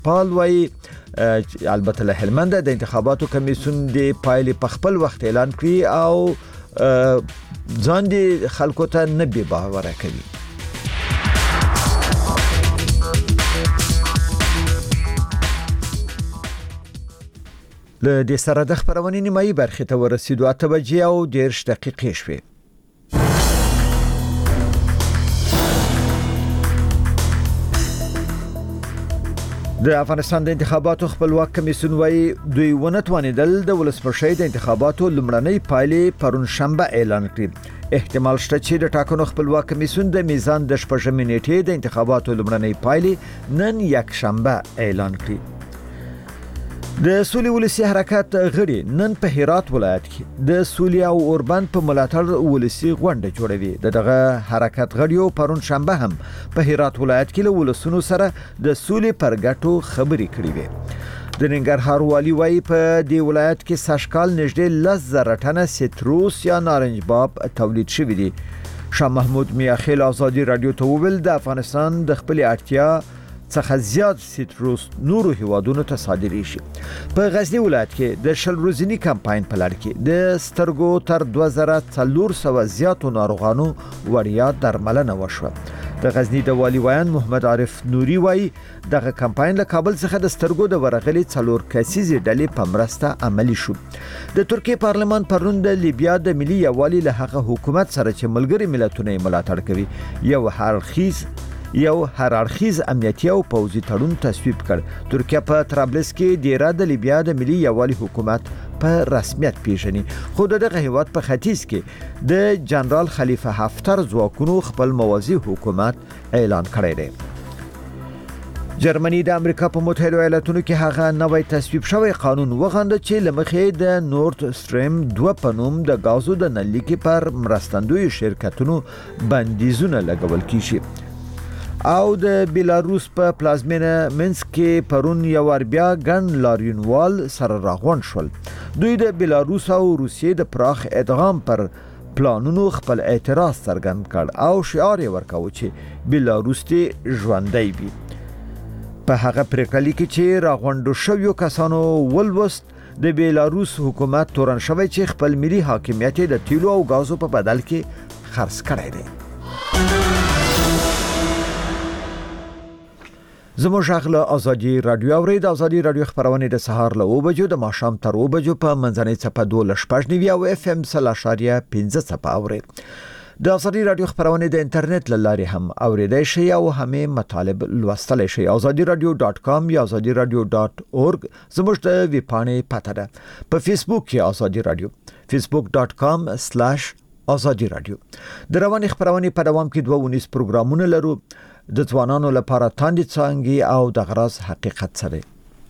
پال وایي البته له هلمند د انتخاباتو کمیسیون د پایلې په خپل وخت اعلان کړي او ځان دي خلکو ته نه بي باور کوي. له دې سره د خبرونې نیمایي برخې ته ورسېدو 8:10 شوې. د افغانستان د انتخاباتو خپلواک کمیسیون وایي دوی ونه توانیدل د ولسمشر د انتخاباتو لومړنۍ پایلې پرون شنبه اعلان کړي. احتمال شته چې د ټاکنو خپلواک کمیسیون د میزان د شپږمې نیټې د انتخاباتو لومړنۍ پایلې نن یک شنبه اعلان کړي. د سولې ولسی حرکت غړي نن په هرات ولایت کې د سولې او اوربند په ملاتړ ولسی غونډه جوړوي. دغه حرکت غړیو پرون شنبه هم په هرات ولایت کې له ولسونو سره د سولې پر ګټو خبرې کړې وې. د ننګرهار والی وایي په دې ولایت کې سږکال نږدې 10,000 ټنه سیتروس یا نارنج باب تولید شوی دی. شاه محمود میاخیل آزادی رادیو ته وویل د افغانستان د خپل اړتیا څخه زیات سیتروس نورو هیوادونو ته صادري شي. په غزنی ولایت کې د شل ورځنی کمپاین په لړ کې د سترګو تر 2400 زیاتو ناروغانو وړیا درملنه وشوه. د غزنی د والی ویان محمد عارف نوري وایي دغه کمپاین له کابل څخه د سترګو د ورغلي 4 کسیزې ډلې په مرسته عملی شو. د ترکیه پارلمان پرون د لیبیا د ملي یوالي له هغه حکومت سره چې ملګری ملتونه ملاتړ کوي یو هرارخیز امنیتي او پوځي تړون تصویب کړ. ترکیه په طرابلس کې ډیره د لیبیا د ملي یوالي حکومت په رسمیت پیژني. خو دغه هیواد په ختیځ کې د جنرال خلیفه حفتر ځواکونو خپل موازی حکومت اعلان کړی دی. جرمني د امریکا په متحده ایالاتونو کې هغه نوې تصویب شوی قانون وغنده چې لمخې د نورد استریم 2 په نوم د غازو د نلیکې پر مرستندوی شرکتونو بندیزونه لګول کیږي. او د بیلاروس په پلازمینه منسک کې پرون یو اربیا ګن لاریونوال سره راغون شول. دوی د بیلاروس او روسیې د پراخ ادغام پر پلانونو خپل اعتراض څرګند کړ او شعار یې ورکاوه چې بیلاروس دې ژوندۍ وي. په هغه پریکړه کې چې راغونډو شویو کسانو ولوست د بیلاروس حکومت تورن شوی چې خپل ملي حاکمیت د تیلو او غازو په بدل کې خرڅ کړی دی. زموږ غږ ازادي رادیو اورید. ازادي رادیو خبرونه د سهار له 9 بجو د ماښام تر 2 بجو په منځنۍ چپه 2.9 او اف ام 0.15 چپه اورید. د ازادي رادیو خبرونه د انټرنیټ له لارې هم اوریدای شئ او همې مطالب لوستلای شئ. azadiradio.com یا azadiradio.org زموږ د ویب پاڼې پته ده. په فیسبوک کې ازادي رادیو facebook.com/azadi radio. د رواني خبرونه په دوام کې 2 پروګرامونه لرو. د ځوانانو لپاره تاندې څانګې او د غراز حقیقت سره.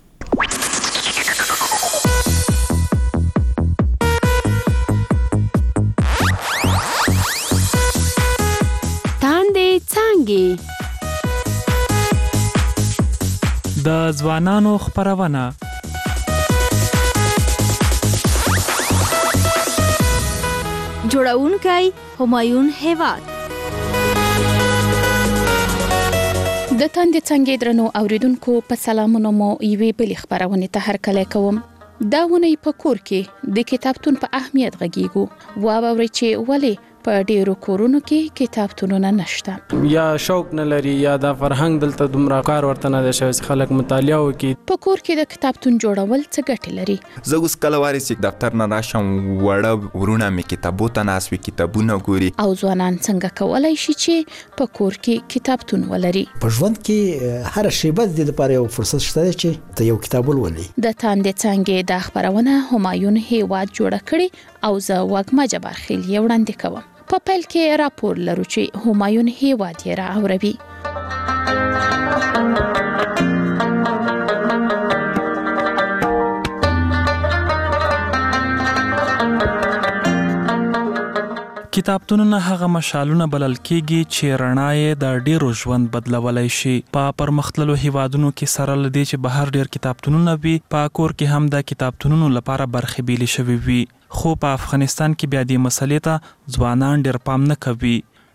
تاندې څانګې د ځوانانو خبرونه جوړونکی همایون هیواد. د تاندې څنګه درنو اوریدونکو په سلامونو مو یوې بلې خبرونه ته هرکلی کوم. دا ونې په کور کې د کتابتون په اهمیت غږیږو. واورئ چې ولې په ډیرو کورونو کې کتابتونونه نشته. یا شوق نه لري یا د فرهنګ دلته دومره کار ورته نه دی شوی خلک مطالعه وکړي. په کور کې د کتابتون جوړول څه ګټې لري؟ زه اوس کله واري چې دفتر نه راشم وړه ورونه مې کتابو ته ناس وي کتابونه ګوري. او ځوانان څنګه کولای شي چې په کور کې کتابتون ولري؟ په ژوند کې هر شی بس د لپاره یو فرصت شته چې ته یو کتاب ولولې. د تاندې څنګه د خبرونه همایون هیواد جوړ کړي او زه وګما جبار خیل یې وړاندې کوم. په پیل کې راپور لرو چې همایون هیواد یې راوړي. کتابتونونه هغه مشالونه بلل کېږي چې رڼا یې د ډیرو ژوند بدلولای شي. په پرمختللو هیوادونو کې سره لدی چې بهر ډیر کتابتونونه وي، په کور کې هم د کتابتونونو لپاره برخې بیلې شوی وي. خو په افغانستان کې بیا دې مسلې ته ځوانان ډیر پام نه کوي.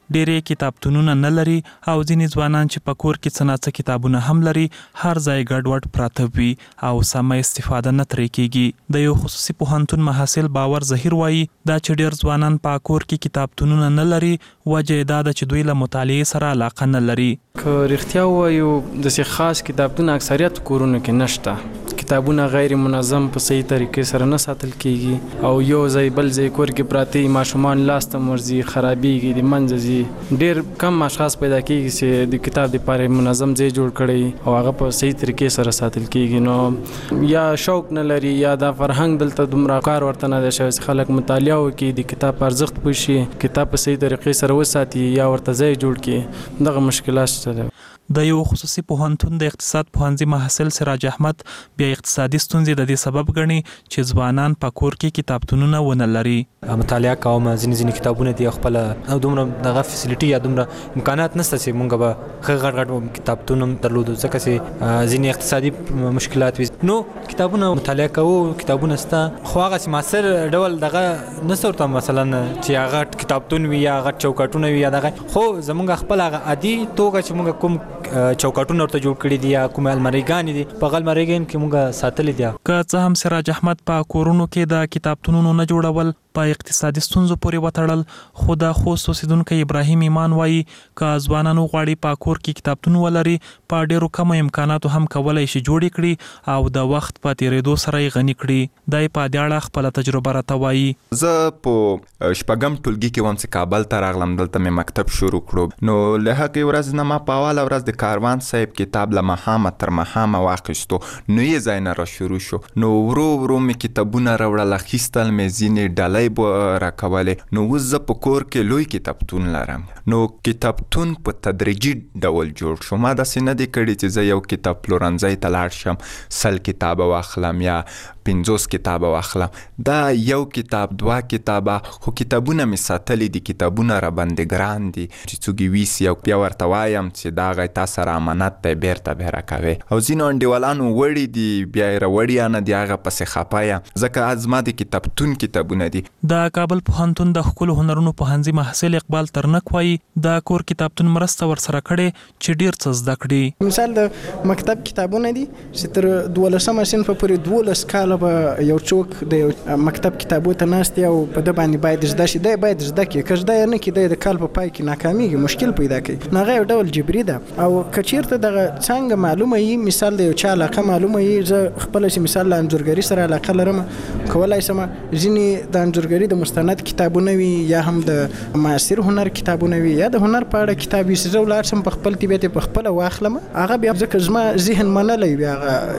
ډېرې کتابتونونه نه لري او ځینې ځوانان چې په کور کې څه ناڅه کتابونه هم لري هر ځای ګډوډ پراته وي او سمه استفاده نه ترې کیږي. د یو خصوصي پوهنتون محصل باور ظهیر وایي دا چې ډېر ځوانان په کور کې کتابتونونه نه لري وجه یې دا ده چې دوی له مطالعې سره علاقه نه لري. که رښتیا ووایو داسې خاص کتابتون اکثریت کورونو کې نشته. کتابونه غیر منظم په صحیح طریقې سره نه ساتل کیږي او یو ځای بل ځای کور کې پراته ماشومان لاس ته ورځي خرابېږي د منځه ځي. ډېر کم اشخاص پیدا کیږي چې د کتاب دپاره منظم ځای جوړ کړي او هغه په صحیح طریقې سره ساتل کیږي. نو یا شوق نه لري یا دا فرهنګ دلته دومره کار ورته نه دی شوی چې خلک مطالعه وکړي د کتاب په ارزښت پوه شي کتاب په صحیح طریقې سره وساتي یا ورته ځای جوړ کړي. دغه مشکلات شته دي. د یو خصوصي پوهنتون د اقتصاد پوهنځي محصل سراج احمد بیا اقتصادي ستونزې د دې سبب ګڼي چې ځوانان په کور کې کتابتونونه ونه لري. مطالعه کوم ځینې کتابونه دي خپل او دومره دغه فیسیلیټي یا دومره امکانات نشته چې مونږ به غړ کتابتون درلودو ځکه چې ځینې اقتصادي مشکلات وي. نو کتابونه مطالعه کوو کتابونه ستا خو هغه چې ماسر ډول دغه نسورته مثلا چې هغه کتابتون وي یا هغه چوکاټونه وي یا دغه خو زمونږ خپل هغه عادي توګه چې مونږ کوم چوکاټونه ورته جوړ کړي دي یا کوم الماریګانې دي په الماریګان کې مونږ ساتلې دي. که څه هم سراج احمد په کورونو کې د کتابتونونو نه جوړول په اقتصادي ستونزو پورې وتړل خو د خوست اوسیدونکی ابراهیم ایمان وایي که ځوانانو غواړي په کور کې کتابتون ولري په ډېرو کمو امکاناتو هم کولی شي جوړ کړي او د وخت په تیریدو سره یې غني کړي. دی په دې اړه خپله تجربه راته وایي. زه په شپږم ټولګي کې وم چې کابل ته راغلم. دلته مې مکتب شروع کړو نو له هغې ورځې نه ما په اوله ورځ د کاروان صاحب کتاب له ماښامه تر ماښامه واخیستو. نو یې ځای نه را شروع شو نو ورو ورو مې کتابونه راوړل اخیستل مې ځینې ډالۍ راکولې. نو اوس زه په کور کې لوی کتابتون لرم. نو کتابتون په تدریجي ډول جوړ شو. ما داسې نه دی کړی چې زه یو کتاب پلورنځۍ ته لاړ شم 100 کتابه واخلم یا 50 کتابه واخلم. دا یو کتاب 2 کتابه خو کتابونه مې ساتلي دي. کتابونه را باندې ګران دي چې څوک یې ویسي او بیا ورته وایم چې دا غي تا سره امانت دی بیرته به راکوي. او ځینو انډیوالانو وړي دي بیا یې راوړي نه دي هغه پسې خفه یم ځکه زما د کتابتون کتابونه دي. د کابل پوهنتون د ښکلو هنرونو پوهنځي محصل اقبال ترنک وایي د کور کتابتون مرسته ورسره کړې چې ډېر څه زده کړي. مثال د مکتب کتابونه دي چې تر 12مه صنف پورې 12 کاله به یو څوک د مکتب کتابو ته ناست او په د باندې باید زده شي. دی باید زده کړي که زده نه کړي د کال په پای کې ناکامیږي مشکل پیدا کوي. نو هغه یو ډول جبري ده او که چېرته دغه څنګه معلومه وي مثال د یو چا علاقه معلومه وي زه خپله چې مثال له انځورګري سره علاقه لرم کولی شم ځینې د انځورګري د مستند کتابونه وي یا هم د معاصر هنر کتابونه وي یا د هنر په اړه کتاب وي چې زه ولاړ شم په خپل طبیعت په خپله واخلم هغه بیا ځکه زما ذهن منلی وي هغه